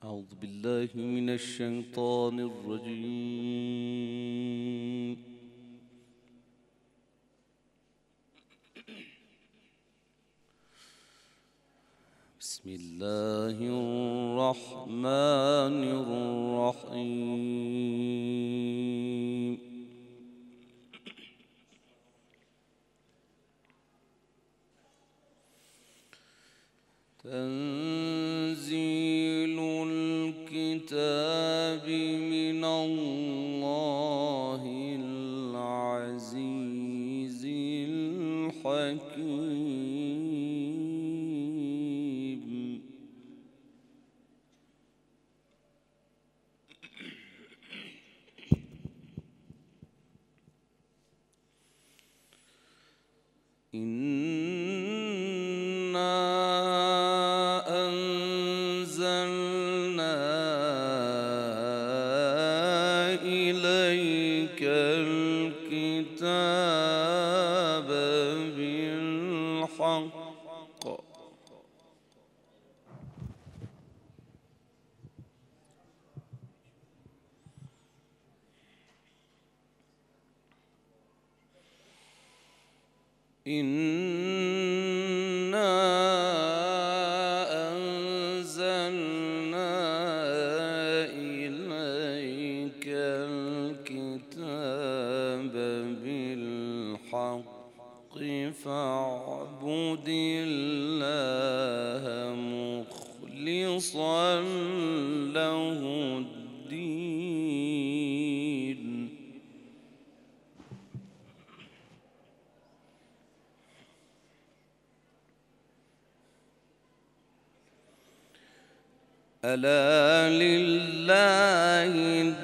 أعوذ بالله من الشيطان الرجيم. بسم الله الرحمن الرحيم. تنزيل الكتاب من الله العزيز الحكيم. إليك الكتاب بالحق إنا أنزلنا إليك الكتاب بالحق فاعبد الله مخلصا له الدين. ألا لله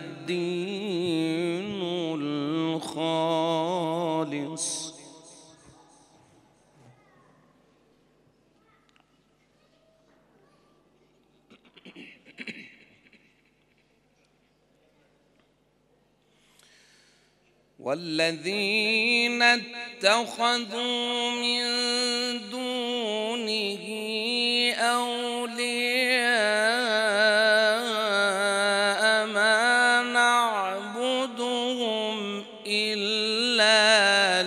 الدين الخالص والذين اتخذوا من دونه أولياء ما نعبدهم إلا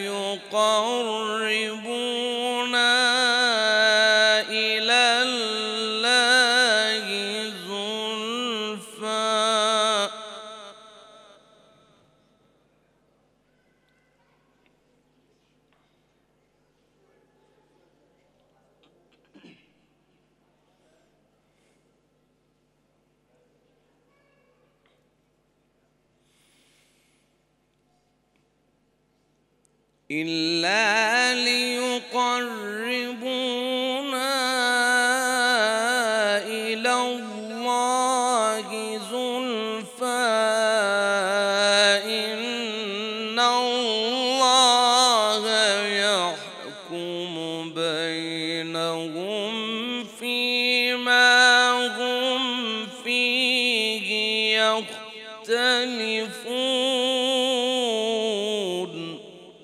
ليقربونا إلى الله زلفى إلا ليقربونا إلى الله زلفى إن الله يحكم بينهم فيما هم فيه يختلفون.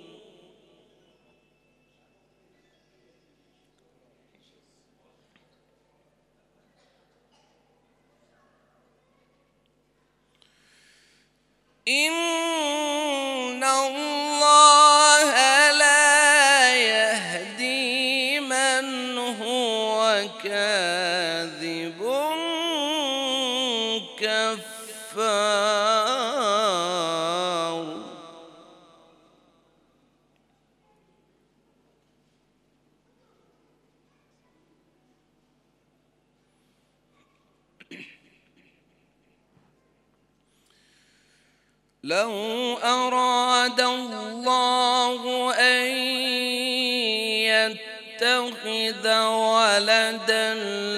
إن الله لا يهدي من هو كاذب كفار. لو أراد الله أن يتخذ ولدا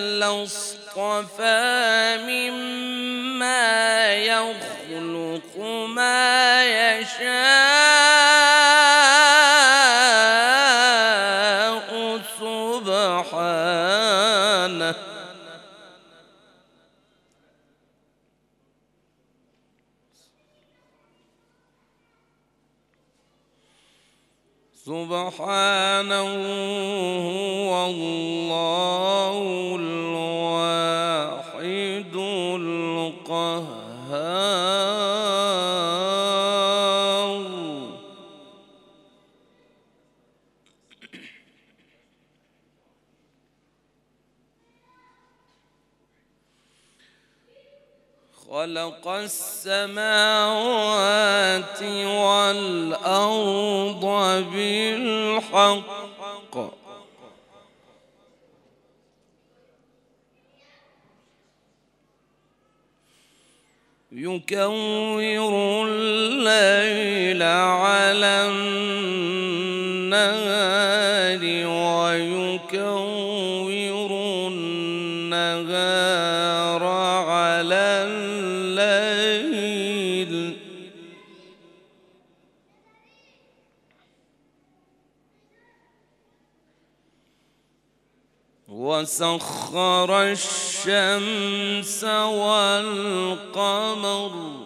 لاصطفى مما يخلق ما يشاء سبحانه سبحانه هو الله الواحد خلق السماوات والأرض بالحق يكور الليل على النهار ويكور النهار على الليل وسخر الشمس والقمر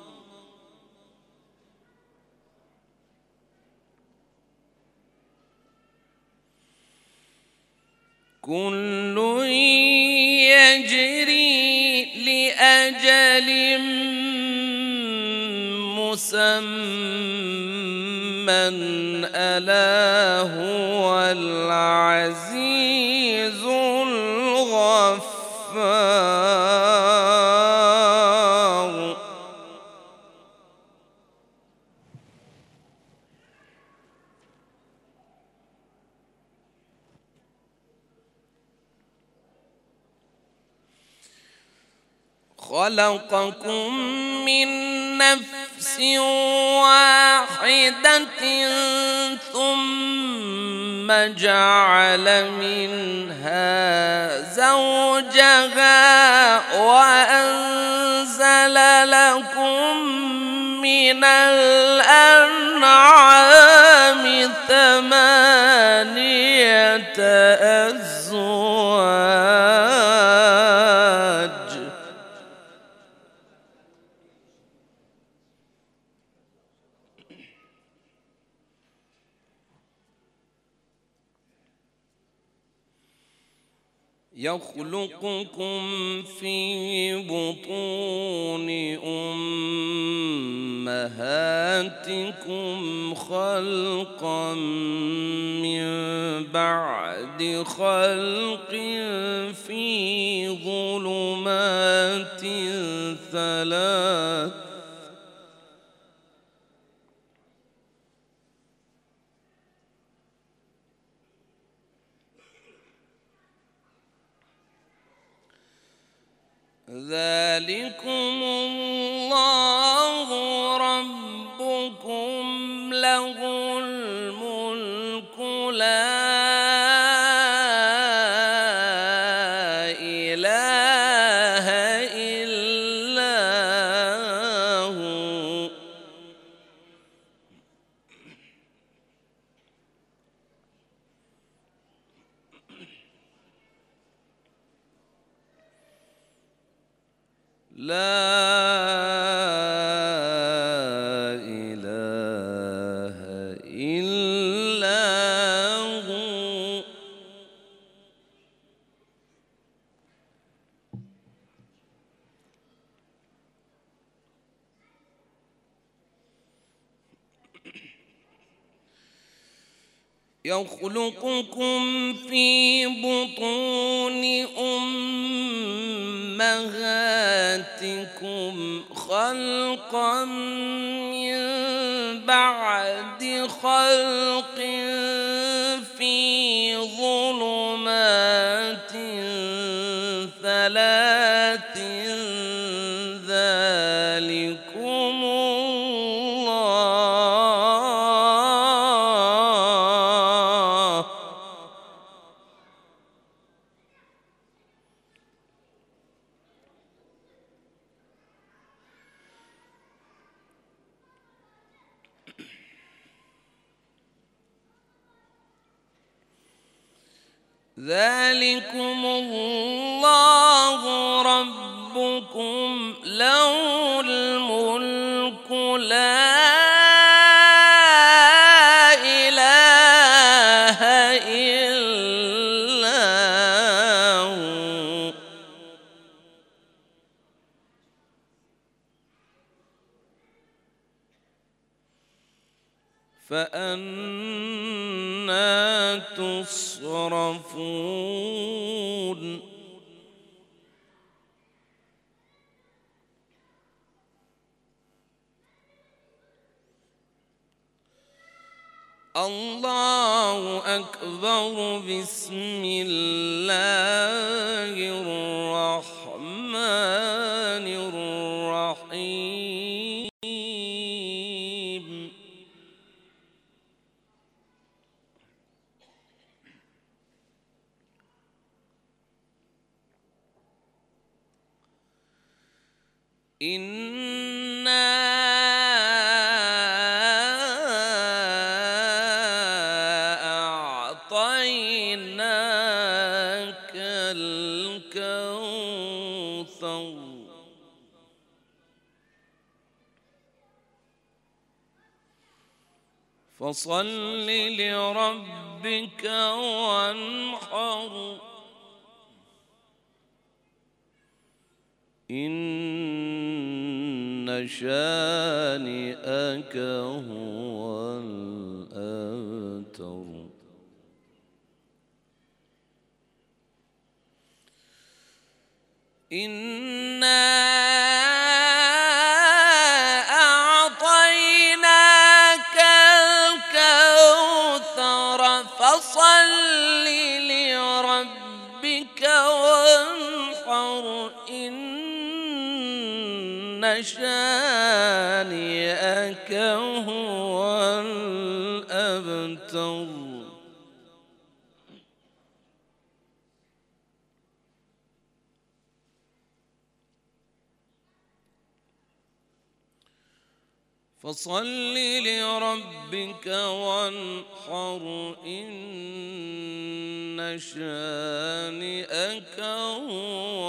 كل يجري لأجل مسمى ألا هو العزيز الغفار خلقكم من نفس واحدة ثم جعل منها زوجها وأنزل لكم من الأنعام ثمانية أزواج يخلقكم في بطون أمهاتكم خلقا من بعد خلق في ظلمات ثلاث ذلكم الله ربكم له الملك لا إله إلا هو لا إله إلا هو يخلقكم في بطون أمهاتكم خلقا من بعد خلق في ظلمات ثلاث ذلكم الله ذلكم الله ربكم له الملك لا إله إلا هو فأنى تصرفون الله أكبر. بسم الله الرحمن الرحيم. إنا أعطيناك الكوثر فصل لربك وانحر إن شانئك هو الأبتر. إنا أعطيناك الكوثر فصل لربك وانحر إن شانئك هو الأبتر. فصل لربك وانحر إن شانئك هو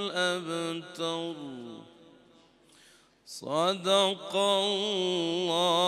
الأبتر. صدق الله